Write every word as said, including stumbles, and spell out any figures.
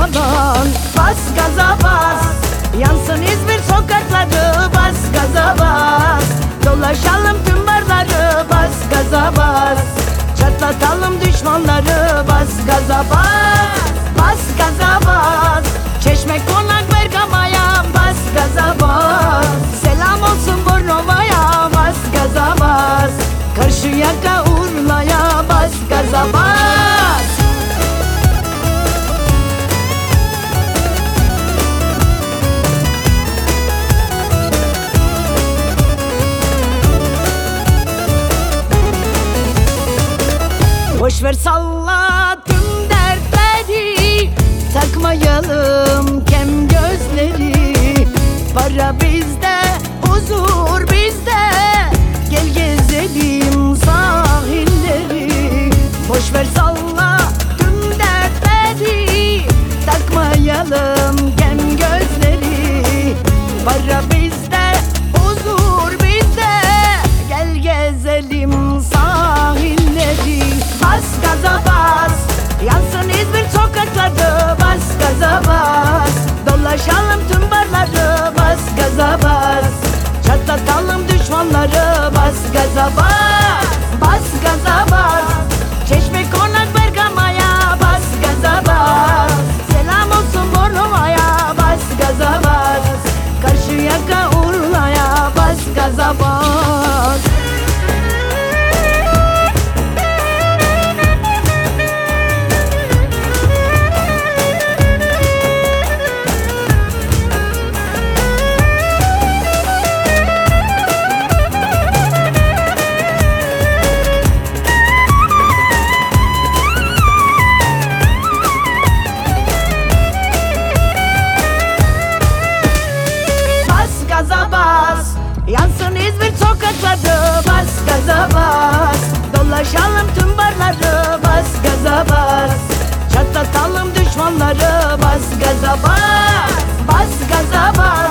falan. Bas gaza bas, yansın İzmir sokakları. Bas gaza bas, dolaşalım tüm barları. Bas gaza bas, çatlatalım düşmanları. Bas gaza bas, bas gaza bas, Çeşme Konak Bergama'ya. Bas gaza bas, selam olsun Bornova'ya. Bas gaza bas, Karşıyaka Urla'ya. Bas gaza bas. Boşver salla tüm dertleri, takmayalım kem gözleri. Para bizde, huzur bizde, gel gezelim sahilleri. Boşver salla tüm dertleri, takmayalım kem gözleri. Para bizde, huzur bizde, gel gezelim sahilleri. Bas gaza bas, yansın İzmir sokakları. Bas gaza bas, dolaşalım tüm barları. Bas gaza bas, çatlatalım düşmanları. Bas gaza bas, bas gaza bas, Çeşme Konak Bergama'ya. Bas gaza bas, selam olsun Bornova'ya. Bas gaza bas, Karşıyaka Urla'ya. Bas gaza bas. Gaza bas, yansın İzmir sokakları. Bas gaza bas, dolaşalım tüm barları. Bas gaza bas, çatlatalım düşmanları. Bas gaza bas, bas gaza bas,